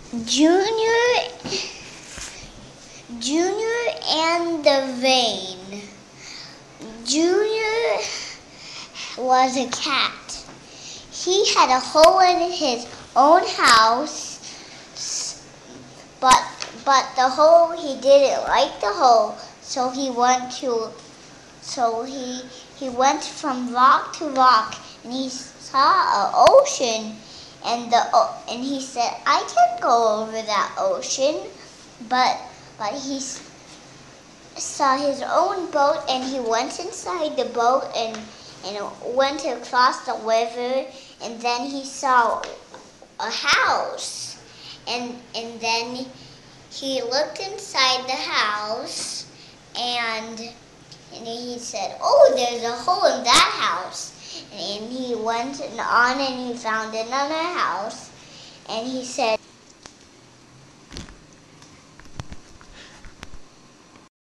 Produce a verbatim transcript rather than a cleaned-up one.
Junior, Junior and the Vein. Junior was a cat. He had a hole in his own house, but but the hole, he didn't like the hole, so he went to so he he went from rock to rock, and he saw an ocean, and the and he said, I can go over that ocean, but but he saw his own boat, and he went inside the boat and and went across the river, and then he saw a house, and and then he looked inside the house, and and he said, oh, there's a hole in that house. And he went on and he found another house, and he said,